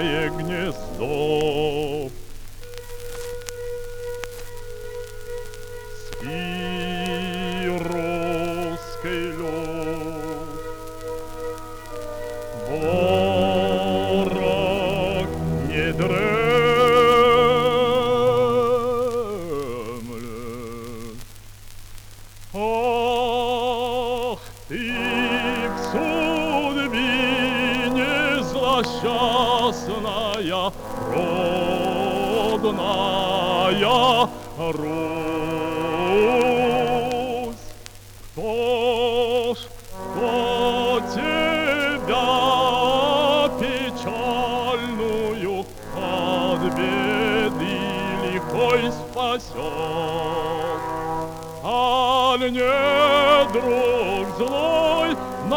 царское гнездо. Спи, русский люд, ворог не дремлет. Ах, ты в судьбине злосчастная, родная Русь. Кто тебя печальную от беды лихой спасет? Аль не друг злой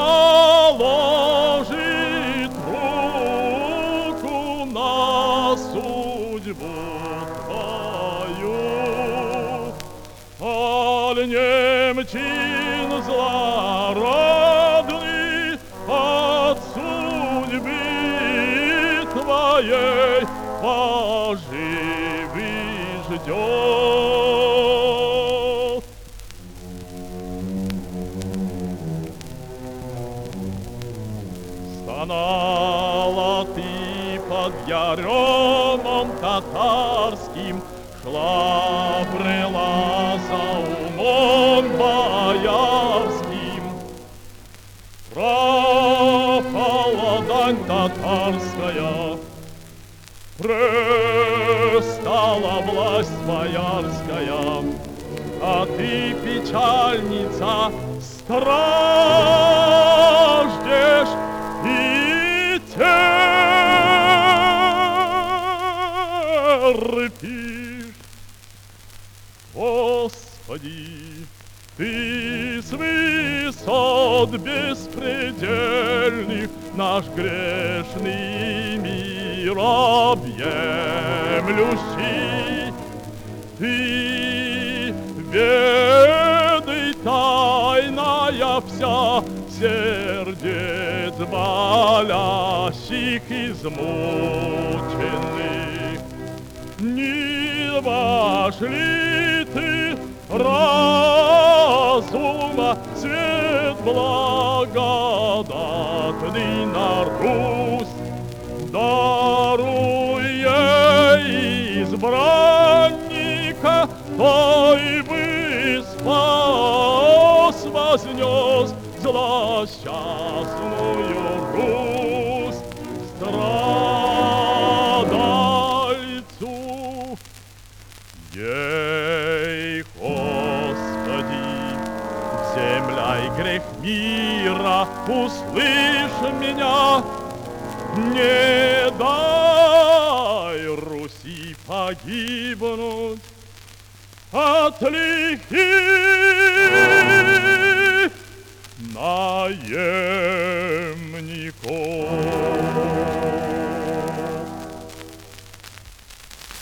наложит руку на судьбу твою? Аль не мчин злорадный от судьбы твоей поживи ждет? Стонала ты под яремом татарским, шла, брела за умом боярским. Пропала дань татарская, престала власть боярская, а ты, печальница, страждешь и терпишь. Господи, ты с высот беспредельных наш грешный мир объемлющий. Ты ведай тайная вся сердец болящих, измученных. Не вошли ты разума свет благодатный на Русь, даруй ей избранника, той бы спас, вознес злосчастную Русь, страдальцу. Ей, Господи, земля и грех мира, услышь меня, не дай Руси погибнуть от лихих наемников.